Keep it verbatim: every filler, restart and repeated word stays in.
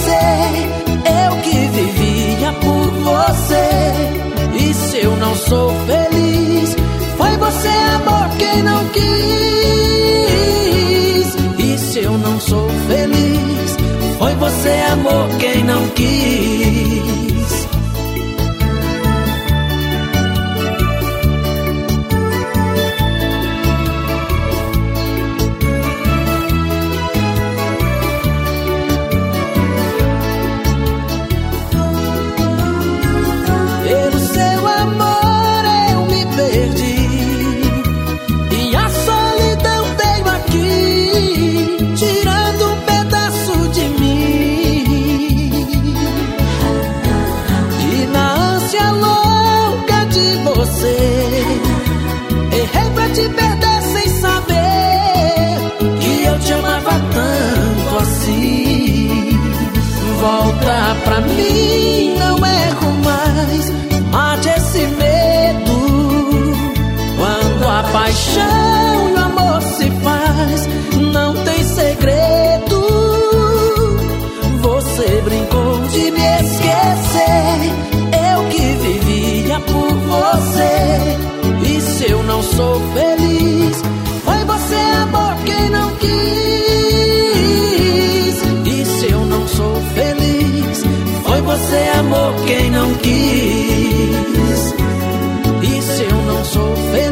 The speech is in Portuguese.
esquecer. Eu que vivia por você. E se eu não sou feliz, foi você, amor, quem não quis. E se eu não sou feliz, foi você, amor, quem não quis. Pelo seu amor eu me perdi, e a solidão veio aqui, tirando um pedaço de mim. E na ânsia louca de você, errei pra te perder sem saber que eu te amava tanto assim. Volta pra mim, não erro mais. Mate esse medo. Quando a paixão e o amor se faz, não tem segredo. Você brincou de me esquecer. Eu que vivia por você. E se eu não sou feliz, foi você, amor, quem não quis. E se eu não sou feliz, foi você, amor, quem não quis. E se eu não sou feliz,